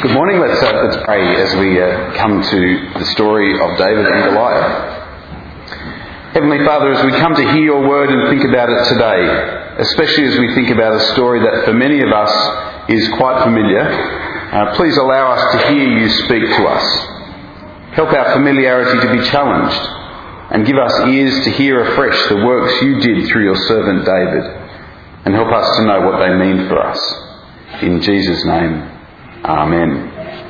Good morning. Let's pray as we come to the story of David and Goliath. Heavenly Father, as we come to hear your word and think about it today, especially as we think about a story that for many of us is quite familiar, please allow us to hear you speak to us. Help our familiarity to be challenged and give us ears to hear afresh the works you did through your servant David, and help us to know what they mean for us. In Jesus' name. Amen.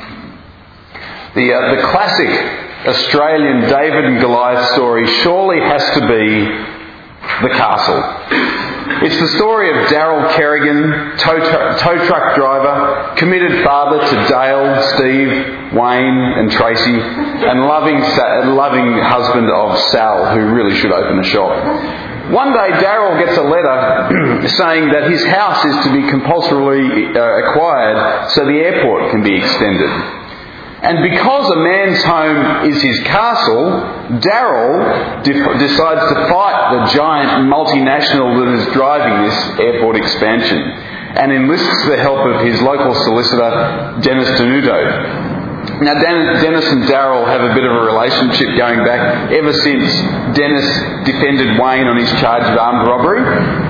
The classic Australian David and Goliath story surely has to be The Castle. It's the story of Daryl Kerrigan, tow truck driver, committed father to Dale, Steve, Wayne and Tracy, and loving husband of Sal, who really should open a shop. One day Daryl gets a letter saying that his house is to be compulsorily acquired so the airport can be extended. And because a man's home is his castle, Daryl decides to fight the giant multinational that is driving this airport expansion and enlists the help of his local solicitor, Dennis Denudo. Now, Dennis and Daryl have a bit of a relationship going back ever since Dennis defended Wayne on his charge of armed robbery.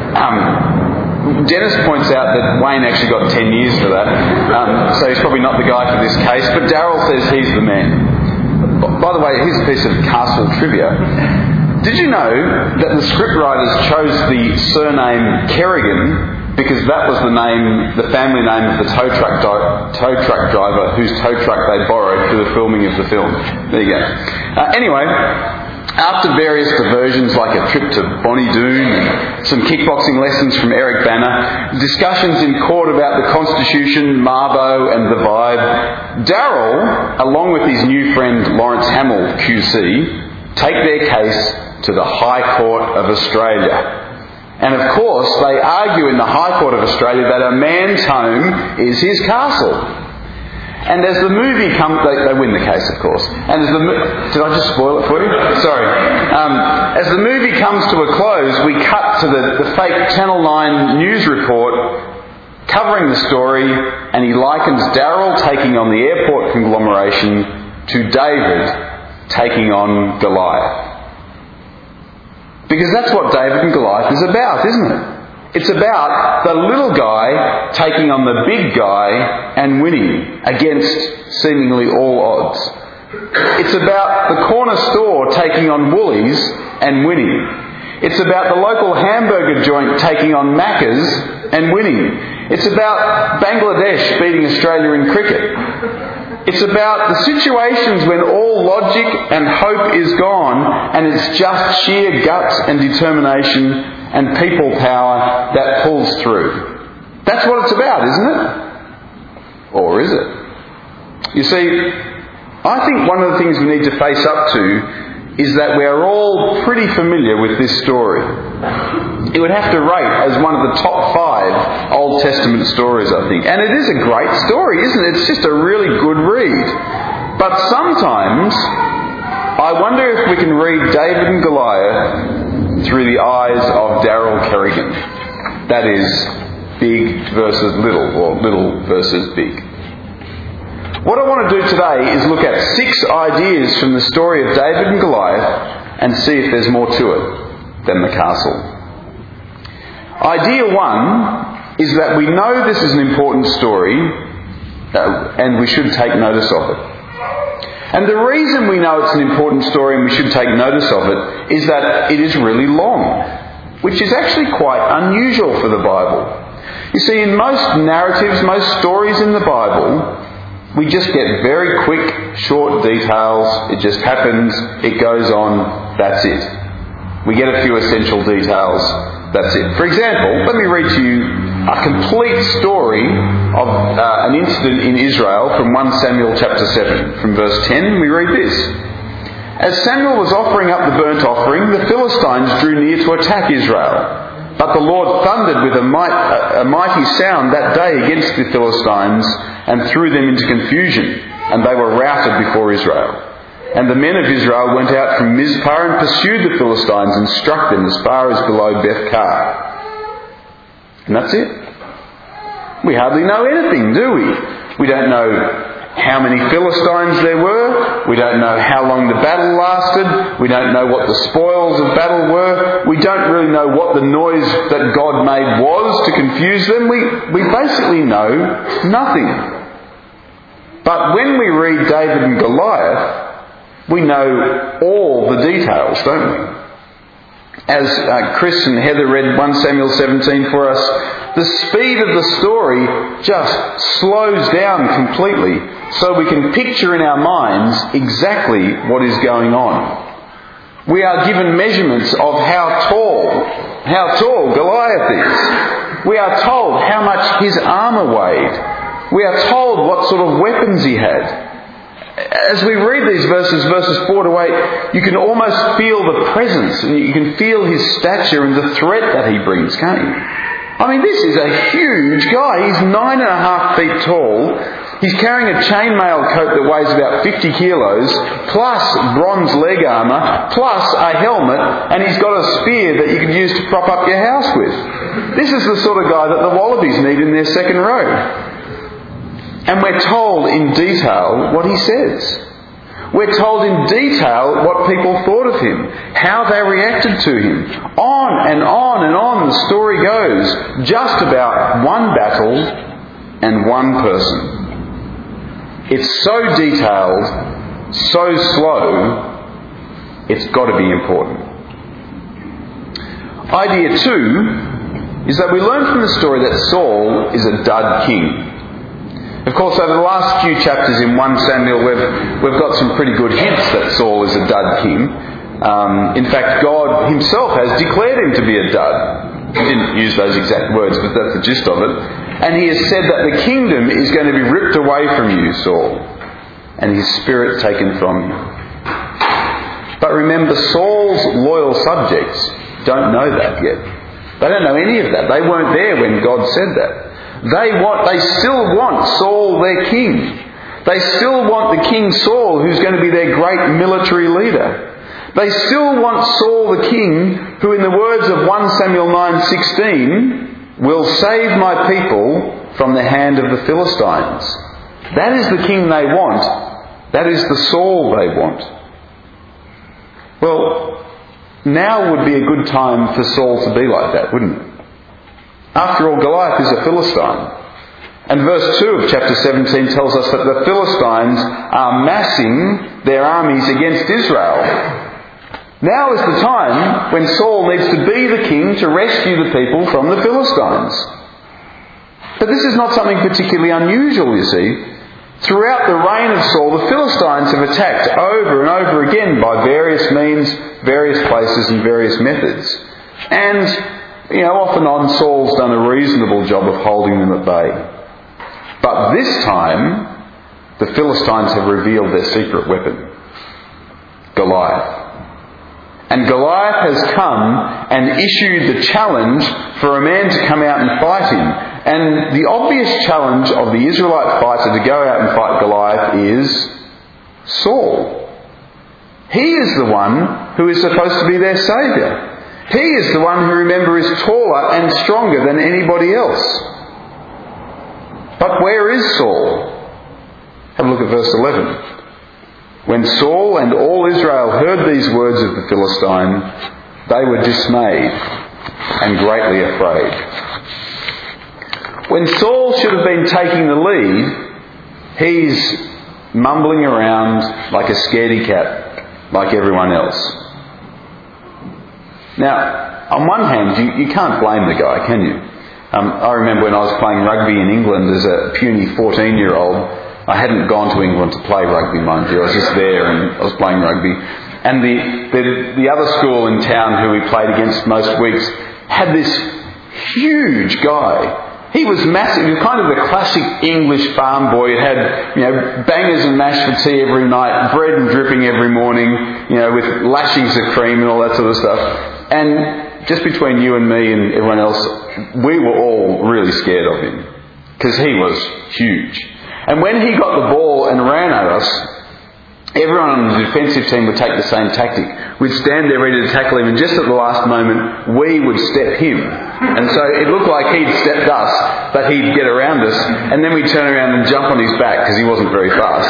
Dennis points out that Wayne actually got 10 years for that, so he's probably not the guy for this case, but Daryl says he's the man. By the way, here's a piece of castle trivia. Did you know that the scriptwriters chose the surname Kerrigan because that was the family name of the tow truck driver whose tow truck they borrowed for the filming of the film? There you go. Anyway, after various diversions like a trip to Bonnie Doon and some kickboxing lessons from Eric Banner, discussions in court about the Constitution, Mabo and the Vibe, Daryl, along with his new friend Lawrence Hamill QC, take their case to the High Court of Australia. And of course, they argue in the High Court of Australia that a man's home is his castle. And as the movie comes, they win the case, of course. And did I just spoil it for you? Sorry. As the movie comes to a close, we cut to the fake Channel 9 news report covering the story, and he likens Daryl taking on the airport conglomeration to David taking on Goliath. Because that's what David and Goliath is about, isn't it? It's about the little guy taking on the big guy and winning against seemingly all odds. It's about the corner store taking on Woolies and winning. It's about the local hamburger joint taking on Macca's and winning. It's about Bangladesh beating Australia in cricket. It's about the situations when all logic and hope is gone and it's just sheer guts and determination and people power that pulls through. That's what it's about, isn't it? Or is it? You see, I think one of the things we need to face up to is that we are all pretty familiar with this story. It would have to rate as one of the top 5 Old Testament stories, I think. And it is a great story, isn't it? It's just a really good read. But sometimes I wonder if we can read David and Goliath through the eyes of Daryl Kerrigan. That is, big versus little, or little versus big. What I want to do today is look at 6 ideas from the story of David and Goliath and see if there's more to it than the castle. Idea 1 is that we know this is an important story and we should take notice of it. And the reason we know it's an important story and we should take notice of it is that it is really long, which is actually quite unusual for the Bible. You see, in most narratives, most stories in the Bible, we just get very quick, short details. It just happens. It goes on. That's it. We get a few essential details. That's it. For example, let me read to you a complete story of an incident in Israel from 1 Samuel chapter 7. From verse 10, we read this. As Samuel was offering up the burnt offering, the Philistines drew near to attack Israel. But the Lord thundered with a mighty sound that day against the Philistines and threw them into confusion, and they were routed before Israel. And the men of Israel went out from Mizpah and pursued the Philistines and struck them as far as below Beth-kar. And that's it. We hardly know anything, do we? We don't know how many Philistines there were. We don't know how long the battle lasted. We don't know what the spoils of battle were. We don't really know what the noise that God made was to confuse them. We basically know nothing. But when we read David and Goliath, we know all the details, don't we? As Chris and Heather read 1 Samuel 17 for us, the speed of the story just slows down completely so we can picture in our minds exactly what is going on. We are given measurements of how tall Goliath is. We are told how much his armour weighed. We are told what sort of weapons he had. As we read these verses 4 to 8, you can almost feel the presence and you can feel his stature and the threat that he brings, can't you? I mean, this is a huge guy. He's 9.5 feet tall. He's carrying a chainmail coat that weighs about 50 kilos, plus bronze leg armour, plus a helmet, and he's got a spear that you can use to prop up your house with. This is the sort of guy that the Wallabies need in their second row. And we're told in detail what he says. We're told in detail what people thought of him, how they reacted to him. On and on and on the story goes, just about one battle and one person. It's so detailed, so slow, it's got to be important. Idea 2 is that we learn from the story that Saul is a dud king. Of course, over the last few chapters in 1 Samuel, we've got some pretty good hints that Saul is a dud king. In fact, God himself has declared him to be a dud. He didn't use those exact words, but that's the gist of it. And he has said that the kingdom is going to be ripped away from you, Saul, and his spirit taken from you. But remember, Saul's loyal subjects don't know that yet. They don't know any of that. They weren't there when God said that. They still want Saul their king. They still want the King Saul who's going to be their great military leader. They still want Saul the king who, in the words of 1 Samuel 9:16, will save my people from the hand of the Philistines. That is the king they want. That is the Saul they want. Well, now would be a good time for Saul to be like that, wouldn't it? After all, Goliath is a Philistine. And verse 2 of chapter 17 tells us that the Philistines are massing their armies against Israel. Now is the time when Saul needs to be the king to rescue the people from the Philistines. But this is not something particularly unusual, you see. Throughout the reign of Saul, the Philistines have attacked over and over again by various means, various places and various methods. And off and on, Saul's done a reasonable job of holding them at bay. But this time, the Philistines have revealed their secret weapon, Goliath. And Goliath has come and issued the challenge for a man to come out and fight him. And the obvious challenge of the Israelite fighter to go out and fight Goliath is Saul. He is the one who is supposed to be their saviour. He is the one who, remember, is taller and stronger than anybody else. But where is Saul? Have a look at verse 11. When Saul and all Israel heard these words of the Philistine, they were dismayed and greatly afraid. When Saul should have been taking the lead, he's mumbling around like a scaredy cat, like everyone else. Now, on one hand, you can't blame the guy, can you? I remember when I was playing rugby in England as a puny 14-year-old. I hadn't gone to England to play rugby, mind you. I was just there and I was playing rugby. And the other school in town who we played against most weeks had this huge guy. He was massive. He was kind of the classic English farm boy. He had, bangers and mash for tea every night, bread and dripping every morning, with lashings of cream and all that sort of stuff. And just between you and me and everyone else, we were all really scared of him because he was huge. And when he got the ball and ran at us, everyone on the defensive team would take the same tactic. We'd stand there ready to tackle him, and just at the last moment, we would step him And so it looked like he'd stepped us, but he'd get around us, and then we'd turn around and jump on his back because he wasn't very fast.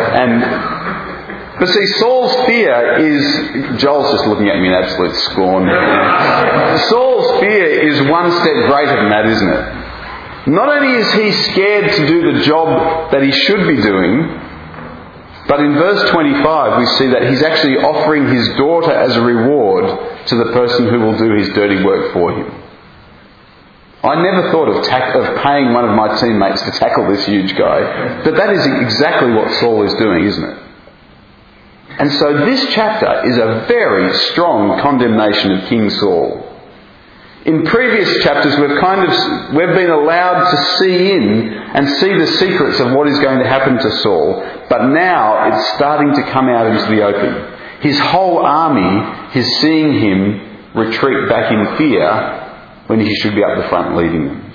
But see, Saul's fear is... Joel's just looking at me in absolute scorn. Saul's fear is one step greater than that, isn't it? Not only is he scared to do the job that he should be doing, but in verse 25 we see that he's actually offering his daughter as a reward to the person who will do his dirty work for him. I never thought of paying one of my teammates to tackle this huge guy, but that is exactly what Saul is doing, isn't it? And so this chapter is a very strong condemnation of King Saul. In previous chapters we've been allowed to see in and see the secrets of what is going to happen to Saul, but now it's starting to come out into the open. His whole army is seeing him retreat back in fear when he should be up the front leading them.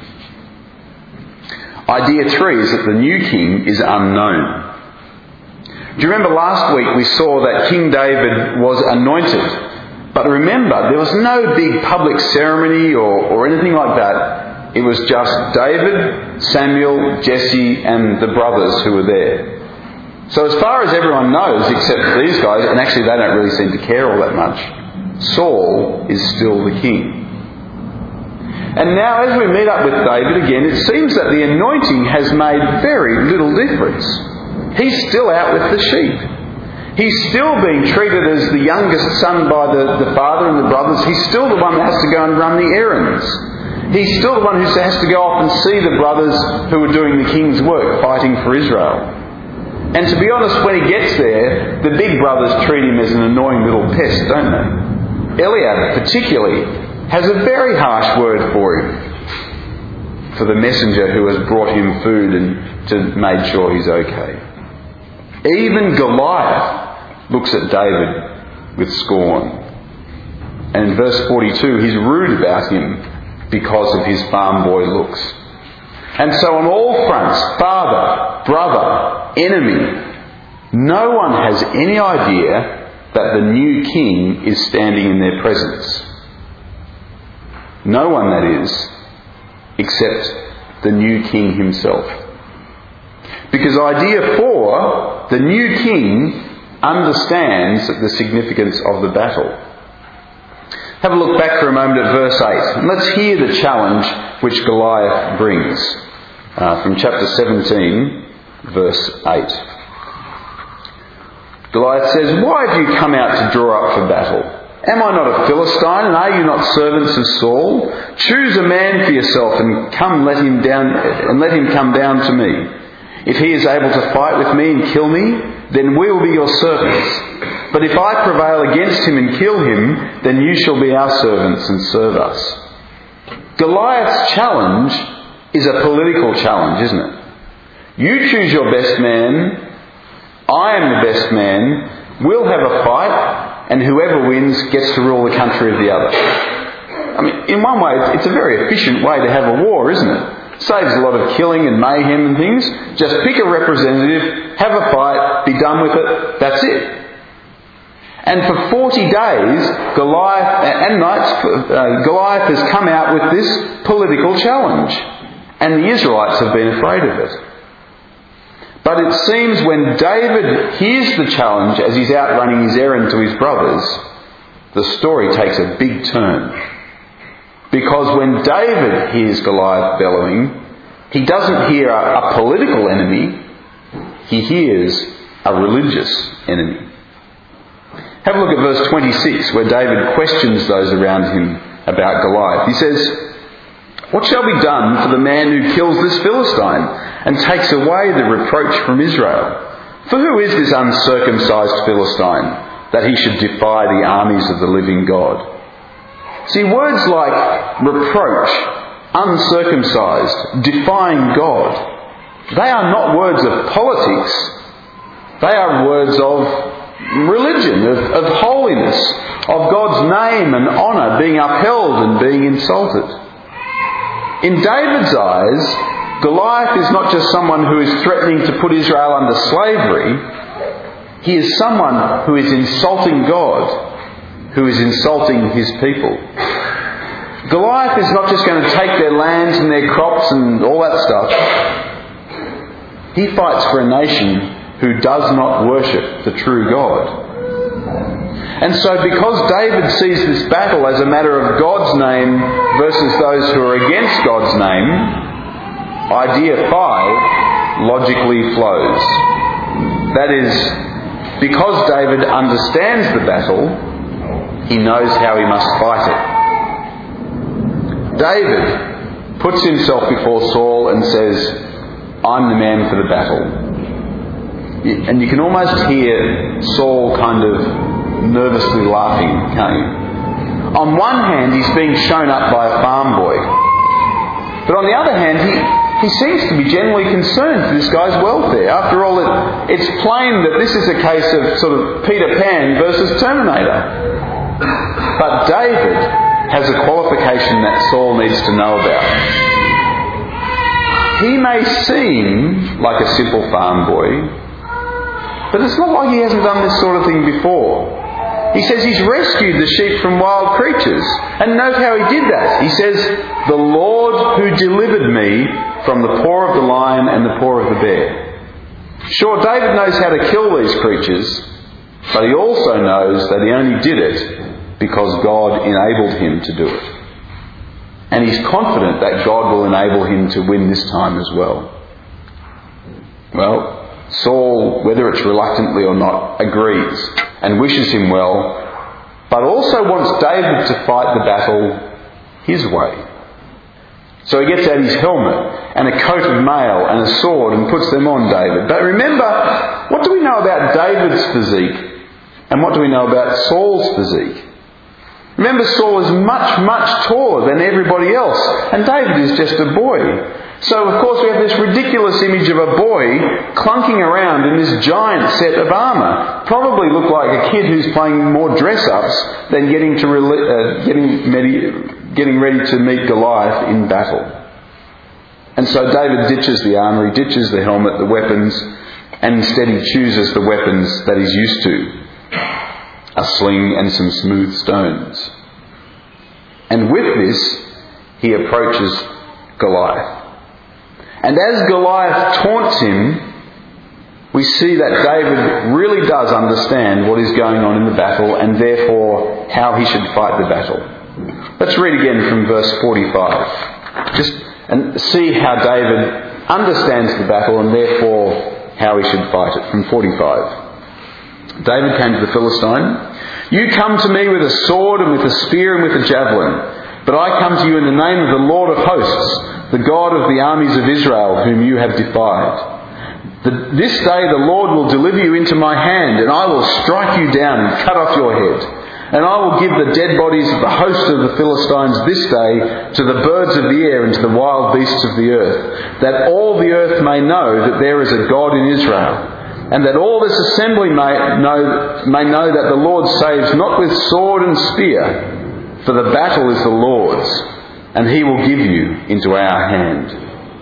Idea 3 is that the new king is unknown. Do you remember last week we saw that King David was anointed? But remember, there was no big public ceremony or anything like that. It was just David, Samuel, Jesse and the brothers who were there. So as far as everyone knows, except for these guys, and actually they don't really seem to care all that much, Saul is still the king. And now as we meet up with David again, it seems that the anointing has made very little difference. He's still out with the sheep. He's still being treated as the youngest son by the father and the brothers. He's still the one that has to go and run the errands. He's still the one who has to go off and see the brothers who are doing the king's work, fighting for Israel. And to be honest, when he gets there, the big brothers treat him as an annoying little pest, don't they? Eliab, particularly, has a very harsh word for him, for the messenger who has brought him food and to made sure he's okay. Even Goliath looks at David with scorn. And in verse 42, he's rude about him because of his farm boy looks. And so on all fronts, father, brother, enemy, no one has any idea that the new king is standing in their presence. No one, that is, except the new king himself. Because idea 4, the new king understands the significance of the battle. Have a look back for a moment at verse 8. And let's hear the challenge which Goliath brings. From chapter 17, verse 8. Goliath says, "Why have you come out to draw up for battle? Am I not a Philistine, and are you not servants of Saul? Choose a man for yourself and let him come down to me. If he is able to fight with me and kill me, then we will be your servants. But if I prevail against him and kill him, then you shall be our servants and serve us." Goliath's challenge is a political challenge, isn't it? You choose your best man, I am the best man, we'll have a fight, and whoever wins gets to rule the country of the other. I mean, in one way, it's a very efficient way to have a war, isn't it? Saves a lot of killing and mayhem and things. Just pick a representative, have a fight, be done with it, that's it. And for 40 days, Goliath has come out with this political challenge. And the Israelites have been afraid of it. But it seems when David hears the challenge as he's out running his errand to his brothers, the story takes a big turn. Because when David hears Goliath bellowing, he doesn't hear a political enemy, he hears a religious enemy. Have a look at verse 26, where David questions those around him about Goliath. He says, "What shall be done for the man who kills this Philistine and takes away the reproach from Israel? For who is this uncircumcised Philistine that he should defy the armies of the living God?" See, words like reproach, uncircumcised, defying God, they are not words of politics. They are words of religion, of holiness, of God's name and honour being upheld and being insulted. In David's eyes, Goliath is not just someone who is threatening to put Israel under slavery. He is someone who is insulting God, who is insulting his people. Goliath is not just going to take their lands and their crops and all that stuff. He fights for a nation who does not worship the true God. And so because David sees this battle as a matter of God's name versus those who are against God's name, idea 5 logically flows. That is, because David understands the battle, he knows how he must fight it. David puts himself before Saul and says, I'm the man for the battle. And you can almost hear Saul kind of nervously laughing, can't you? On one hand, he's being shown up by a farm boy. But on the other hand, he seems to be genuinely concerned for this guy's welfare. After all, it's plain that this is a case of sort of Peter Pan versus Terminator. But David has a qualification that Saul needs to know about. He may seem like a simple farm boy, but it's not like he hasn't done this sort of thing before. He says he's rescued the sheep from wild creatures. And note how he did that. He says, the Lord who delivered me from the paw of the lion and the paw of the bear. Sure, David knows how to kill these creatures, but he also knows that he only did it because God enabled him to do it. And he's confident that God will enable him to win this time as well. Well, Saul, whether it's reluctantly or not, agrees and wishes him well, but also wants David to fight the battle his way. So he gets out his helmet and a coat of mail and a sword and puts them on David. But remember, what do we know about David's physique and what do we know about Saul's physique? Remember, Saul is much, much taller than everybody else, and David is just a boy. So, of course, we have this ridiculous image of a boy clunking around in this giant set of armour. Probably look like a kid who's playing more dress-ups than getting ready to meet Goliath in battle. And so David ditches the armour, he ditches the helmet, the weapons, and instead he chooses the weapons that he's used to. A sling and some smooth stones. And with this, he approaches Goliath. And as Goliath taunts him, we see that David really does understand what is going on in the battle and therefore how he should fight the battle. Let's read again from verse 45. And see how David understands the battle and therefore how he should fight it. From 45. David came to the Philistine. You come to me with a sword and with a spear and with a javelin. But I come to you in the name of the Lord of hosts, the God of the armies of Israel, whom you have defied. This day the Lord will deliver you into my hand, and I will strike you down and cut off your head. And I will give the dead bodies of the host of the Philistines this day to the birds of the air and to the wild beasts of the earth, that all the earth may know that there is a God in Israel. And that all this assembly may know that the Lord saves not with sword and spear, for the battle is the Lord's, and he will give you into our hand.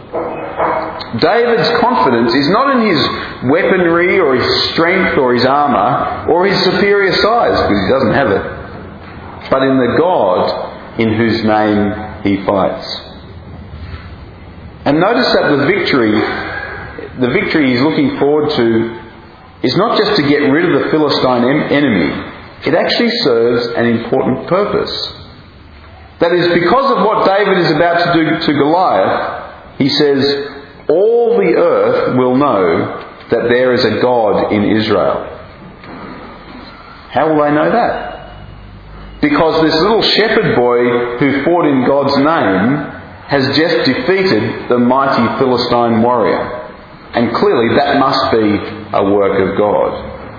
David's confidence is not in his weaponry or his strength or his armour or his superior size, because he doesn't have it, but in the God in whose name he fights. And notice that the victory he's looking forward to is not just to get rid of the Philistine enemy. It actually serves an important purpose. That is, because of what David is about to do to Goliath, he says, all the earth will know that there is a God in Israel. How will they know that? Because this little shepherd boy who fought in God's name has just defeated the mighty Philistine warrior. And clearly that must be a work of God.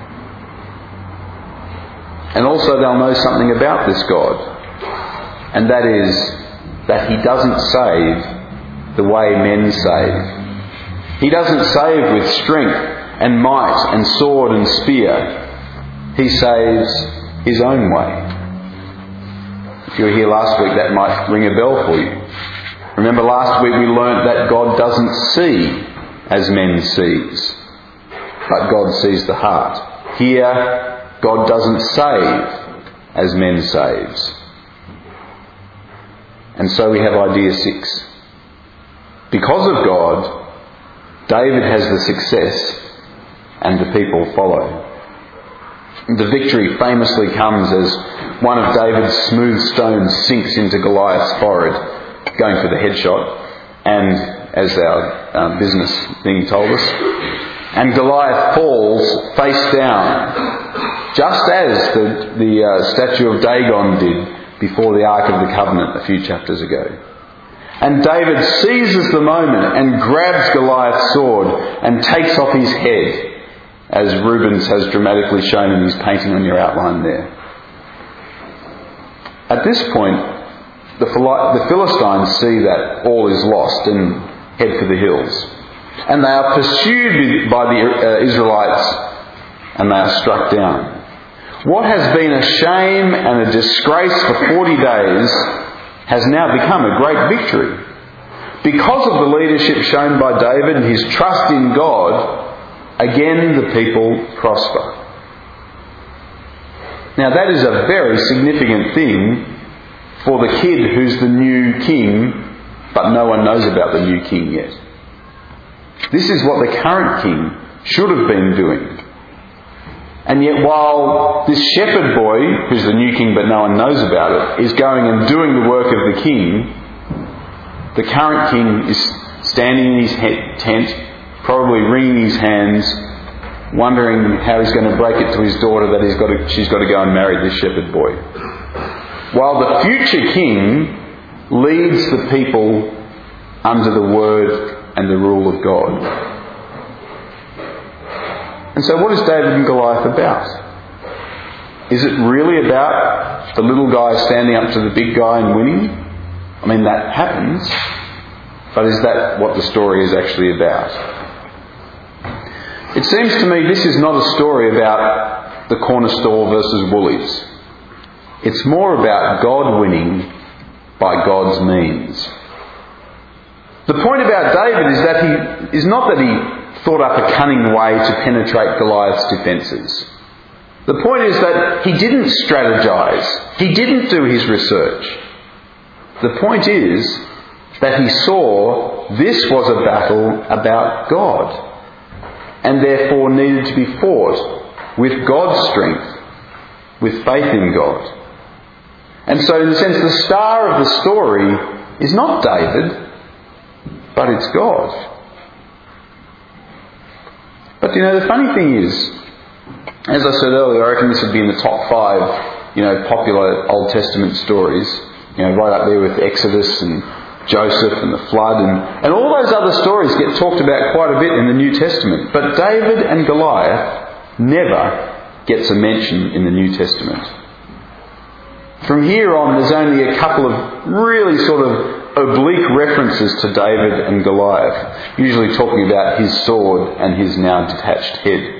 And also they'll know something about this God. And that is that he doesn't save the way men save. He doesn't save with strength and might and sword and spear. He saves his own way. If you were here last week, that might ring a bell for you. Remember last week we learnt that God doesn't see as men sees, but God sees the heart. Here, God doesn't save as men saves. And so we have idea 6. Because of God, David has the success and the people follow. The victory famously comes as one of David's smooth stones sinks into Goliath's forehead, going for the headshot, and as our business thing told us, and Goliath falls face down, just as the statue of Dagon did before the Ark of the Covenant a few chapters ago. And David seizes the moment and grabs Goliath's sword and takes off his head, as Rubens has dramatically shown in his painting on your outline there. At this point, the Philistines see that all is lost and head for the hills. And they are pursued by the Israelites, and they are struck down. What has been a shame and a disgrace for 40 days has now become a great victory. Because of the leadership shown by David and his trust in God, again the people prosper. Now that is a very significant thing for the kid who's the new king, but no one knows about the new king yet. This is what the current king should have been doing. And yet while this shepherd boy, who's the new king but no one knows about it, is going and doing the work of the king, the current king is standing in his tent, probably wringing his hands, wondering how he's going to break it to his daughter that she's got to go and marry this shepherd boy. While the future king leads the people under the word and the rule of God. And so what is David and Goliath about? Is it really about the little guy standing up to the big guy and winning? I mean, that happens. But is that what the story is actually about? It seems to me this is not a story about the corner store versus Woolies. It's more about God winning by God's means. The point about David is that he is not that he thought up a cunning way to penetrate Goliath's defences. The point is that he didn't strategise. He didn't do his research. The point is that he saw this was a battle about God and therefore needed to be fought with God's strength, with faith in God. And so in a sense the star of the story is not David, but it's God. But the funny thing is, as I said earlier, I reckon this would be in the top 5, popular Old Testament stories, right up there with Exodus and Joseph and the flood and all those other stories get talked about quite a bit in the New Testament. But David and Goliath never gets a mention in the New Testament. From here on, there's only a couple of really sort of oblique references to David and Goliath, usually talking about his sword and his now detached head.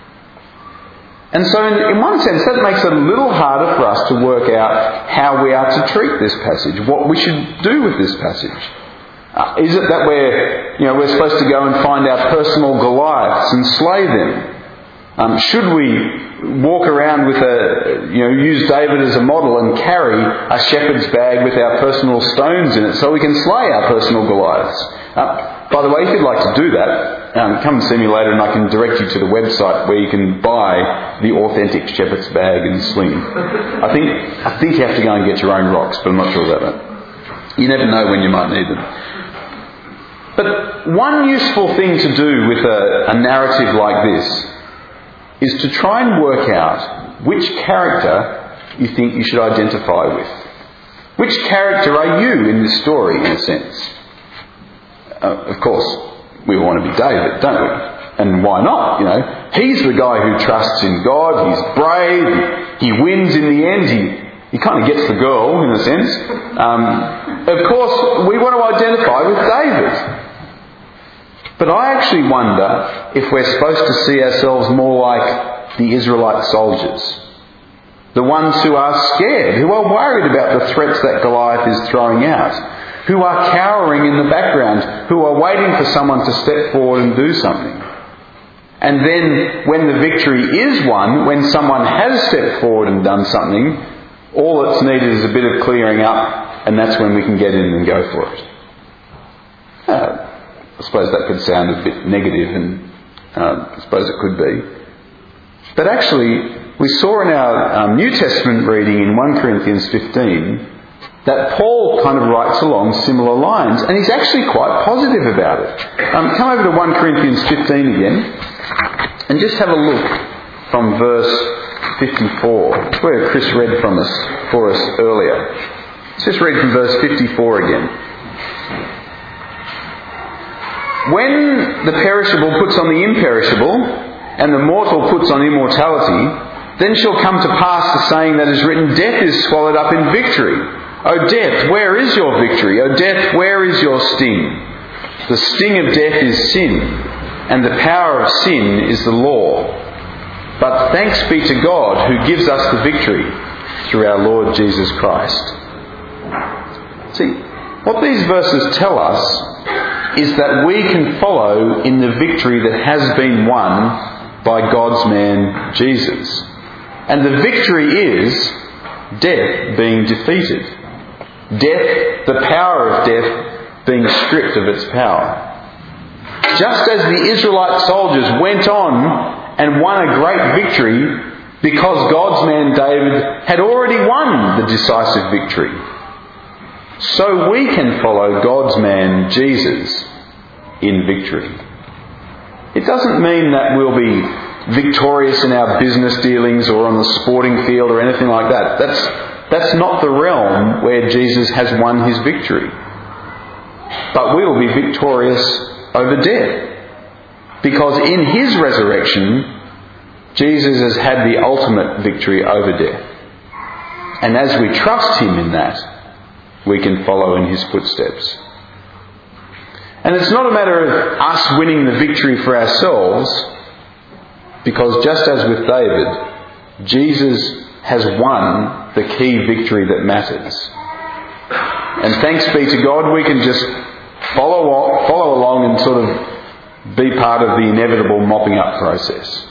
And so in one sense that makes it a little harder for us to work out how we are to treat this passage, what we should do with this passage. Is it that we're supposed to go and find our personal Goliaths and slay them? Should we walk around with use David as a model and carry a shepherd's bag with our personal stones in it so we can slay our personal Goliaths? By the way, if you'd like to do that, come and see me later and I can direct you to the website where you can buy the authentic shepherd's bag and sling. I think you have to go and get your own rocks, but I'm not sure about that. You never know when you might need them. But one useful thing to do with a narrative like this is to try and work out which character you think you should identify with. Which character are you in this story, in a sense? Of course, we want to be David, don't we? And why not? He's the guy who trusts in God, he's brave, he wins in the end, he kind of gets the girl, in a sense. Of course, we want to identify with David. But I actually wonder if we're supposed to see ourselves more like the Israelite soldiers. The ones who are scared, who are worried about the threats that Goliath is throwing out, who are cowering in the background, who are waiting for someone to step forward and do something. And then when the victory is won, when someone has stepped forward and done something, all that's needed is a bit of clearing up and that's when we can get in and go for it. I suppose that could sound a bit negative, and I suppose it could be. But actually, we saw in our New Testament reading in 1 Corinthians 15 that Paul kind of writes along similar lines, and he's actually quite positive about it. Come over to 1 Corinthians 15 again, and just have a look from verse 54. It's where Chris read for us earlier. Let's just read from verse 54 again. When the perishable puts on the imperishable, and the mortal puts on immortality, then shall come to pass the saying that is written, death is swallowed up in victory. O death, where is your victory? O death, where is your sting? The sting of death is sin, and the power of sin is the law. But thanks be to God who gives us the victory through our Lord Jesus Christ. See, what these verses tell us is that we can follow in the victory that has been won by God's man Jesus. And the victory is death being defeated. Death, the power of death, being stripped of its power. Just as the Israelite soldiers went on and won a great victory because God's man David had already won the decisive victory, so we can follow God's man Jesus in victory. It doesn't mean that we'll be victorious in our business dealings or on the sporting field or anything like that. That's not the realm where Jesus has won his victory. But we will be victorious over death, because in his resurrection, Jesus has had the ultimate victory over death. And as we trust him in that, we can follow in his footsteps. And it's not a matter of us winning the victory for ourselves, because just as with David, Jesus has won the key victory that matters. And thanks be to God, we can just follow along and sort of be part of the inevitable mopping up process.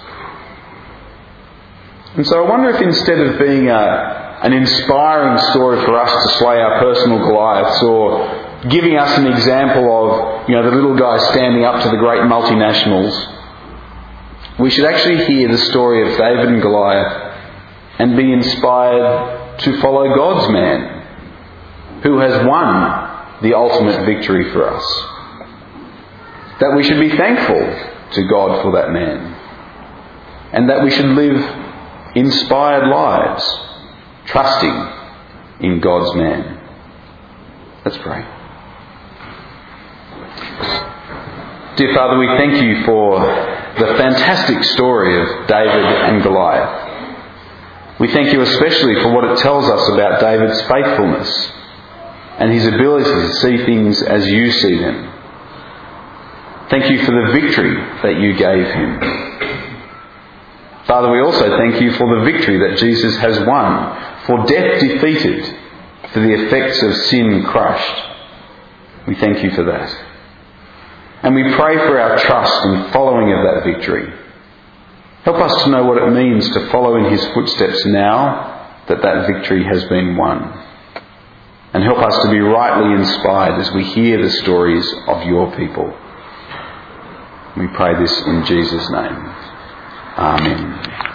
And so I wonder if instead of being an inspiring story for us to slay our personal Goliaths, or giving us an example of, the little guy standing up to the great multinationals, we should actually hear the story of David and Goliath and be inspired to follow God's man, who has won the ultimate victory for us. That we should be thankful to God for that man, and that we should live inspired lives, trusting in God's man. Let's pray. Dear Father, we thank you for the fantastic story of David and Goliath. We thank you especially for what it tells us about David's faithfulness and his ability to see things as you see them. Thank you for the victory that you gave him. Father, we also thank you for the victory that Jesus has won, for death defeated, for the effects of sin crushed. We thank you for that. And we pray for our trust and following of that victory. Help us to know what it means to follow in his footsteps now that that victory has been won. And help us to be rightly inspired as we hear the stories of your people. We pray this in Jesus' name. Amen.